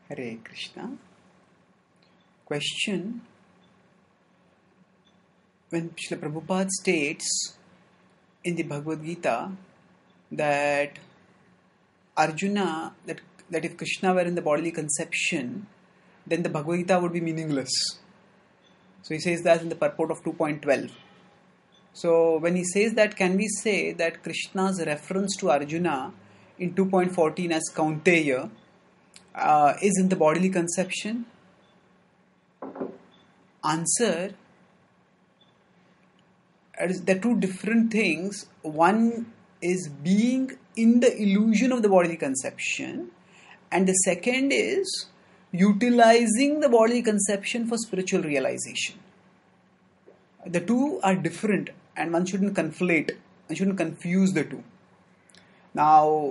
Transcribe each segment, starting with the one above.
Hare Krishna. Question: when Srila Prabhupada states in the Bhagavad Gita that Arjuna, that if Krishna were in the bodily conception, then the Bhagavad Gita would be meaningless. So he says that in the purport of 2.12. So when he says that, can we say that Krishna's reference to Arjuna in 2.14 as Kaunteya is in the bodily conception? Answer: they're two different things. One is being in the illusion of the bodily conception, and the second is utilizing the bodily conception for spiritual realization. The two are different, and one shouldn't conflate, one shouldn't confuse the two. Now,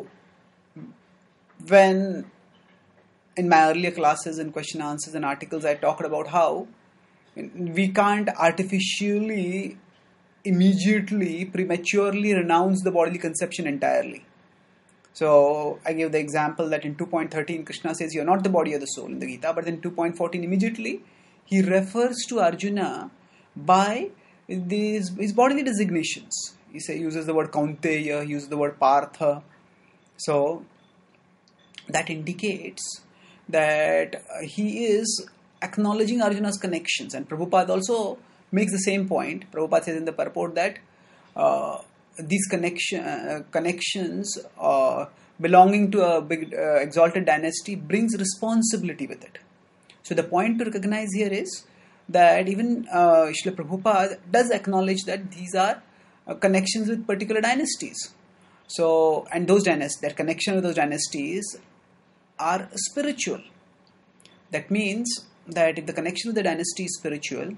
when in my earlier classes and question answers and articles, I talked about how we can't artificially, immediately, prematurely renounce the bodily conception entirely. So I gave the example that in 2.13 Krishna says you're not the body or the soul in the Gita, but then 2.14 immediately he refers to Arjuna by his bodily designations. He uses the word Kaunteya, he uses the word Partha. So that indicates that he is acknowledging Arjuna's connections, and Prabhupada also makes the same point. Prabhupada says in the purport that these connections belonging to a big exalted dynasty brings responsibility with it. So the point to recognize here is that even Srila Prabhupada does acknowledge that these are connections with particular dynasties. So, and those dynasties, their connection with those dynasties are spiritual. That means that if the connection with the dynasty is spiritual,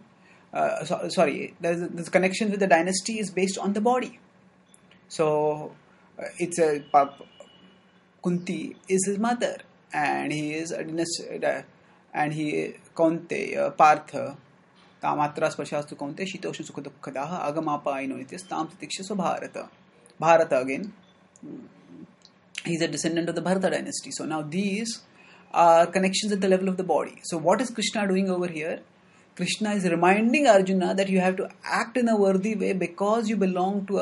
the connection with the dynasty is based on the body. So it's a Kunti is his mother, and he is and he Kaunteya Partha Tamatra Spashastu Kaunte Shitosha Sukhadukadaha Agamapa Inonitis Tam Titiksha Bharata again. He's a descendant of the Bharata dynasty. So now these are connections at the level of the body. So what is Krishna doing over here? Krishna is reminding Arjuna that you have to act in a worthy way because you belong to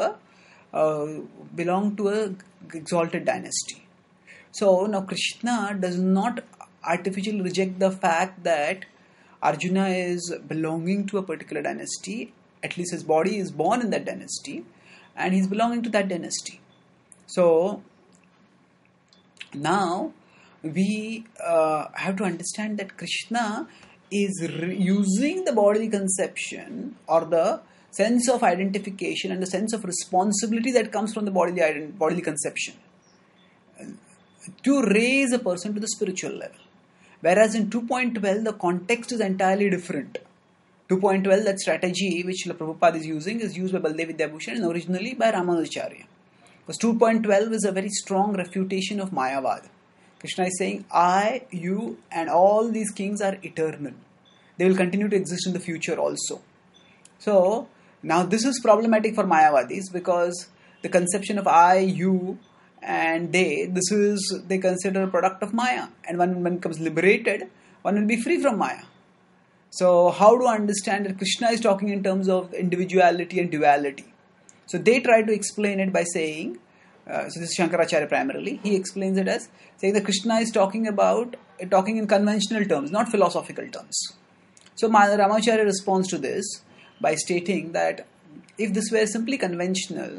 a exalted dynasty. So now Krishna does not artificially reject the fact that Arjuna is belonging to a particular dynasty. At least his body is born in that dynasty, and he's belonging to that dynasty. So now we have to understand that Krishna is using the bodily conception or the sense of identification and the sense of responsibility that comes from the bodily conception to raise a person to the spiritual level. Whereas in 2.12 the context is entirely different. 2.12, that strategy which Prabhupada is using is used by Baldev Vidyabhushan and originally by Ramanujacharya. Because 2.12 is a very strong refutation of Mayavad. Krishna is saying, I, you and all these kings are eternal. They will continue to exist in the future also. So, now this is problematic for Mayavadis because the conception of I, you and they consider a product of Maya. And when one becomes liberated, one will be free from Maya. So, how to understand that Krishna is talking in terms of individuality and duality? So, they try to explain it by saying, so this is Shankaracharya primarily, he explains it as saying that Krishna is talking in conventional terms, not philosophical terms. So Ramanujacharya responds to this by stating that if this were simply conventional,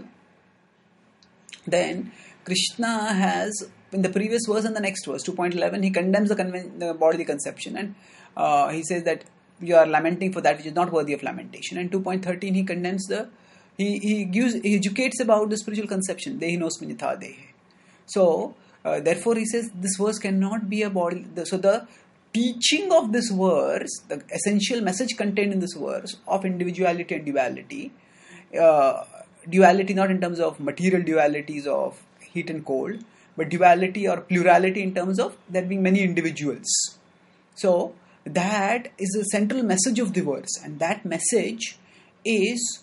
then Krishna has, in the previous verse and the next verse, 2.11, he condemns the bodily conception, and he says that you are lamenting for that which is not worthy of lamentation. And 2.13, he condemns he educates about the spiritual conception, Dehi nosminyatha dehe. So, therefore, he says this verse cannot be a body. So, the teaching of this verse, the essential message contained in this verse of individuality and duality, duality not in terms of material dualities of heat and cold, but duality or plurality in terms of there being many individuals. So, that is the central message of the verse, and that message is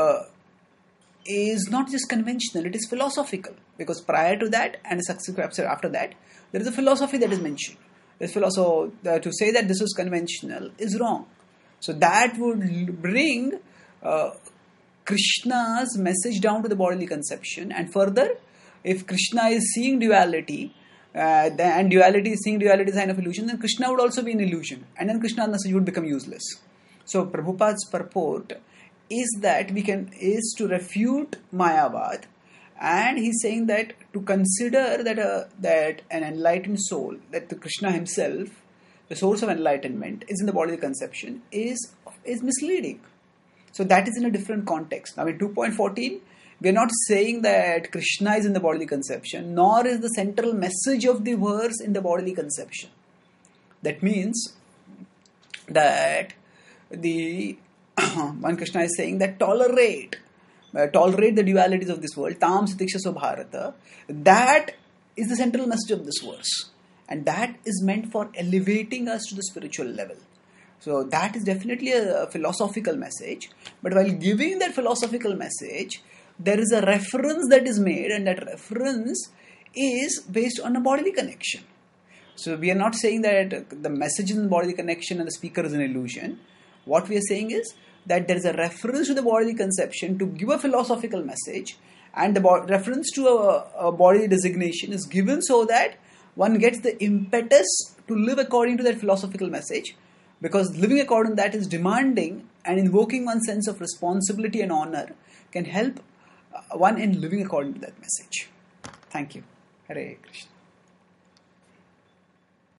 not just conventional, it is philosophical. Because prior to that and after that, there is a philosophy that is mentioned. to say that this is conventional is wrong. So that would bring Krishna's message down to the bodily conception. And further, if Krishna is seeing duality, and duality is seeing duality sign of illusion, then Krishna would also be an illusion, and then Krishna's message would become useless. So Prabhupada's purport is to refute Mayavad, and he's saying that to consider that an enlightened soul, that the Krishna himself, the source of enlightenment, is in the bodily conception is misleading. So that is in a different context. Now in 2.14, we are not saying that Krishna is in the bodily conception, nor is the central message of the verse in the bodily conception. That means that when Krishna is saying that tolerate the dualities of this world, tam satiksha bharata, that is the central message of this verse. And that is meant for elevating us to the spiritual level. So that is definitely a philosophical message. But while giving that philosophical message, there is a reference that is made, and that reference is based on a bodily connection. So we are not saying that the message is in the bodily connection and the speaker is an illusion. What we are saying is that there is a reference to the bodily conception to give a philosophical message, and the reference to a bodily designation is given so that one gets the impetus to live according to that philosophical message, because living according to that is demanding, and invoking one's sense of responsibility and honor can help one in living according to that message. Thank you. Hare Krishna.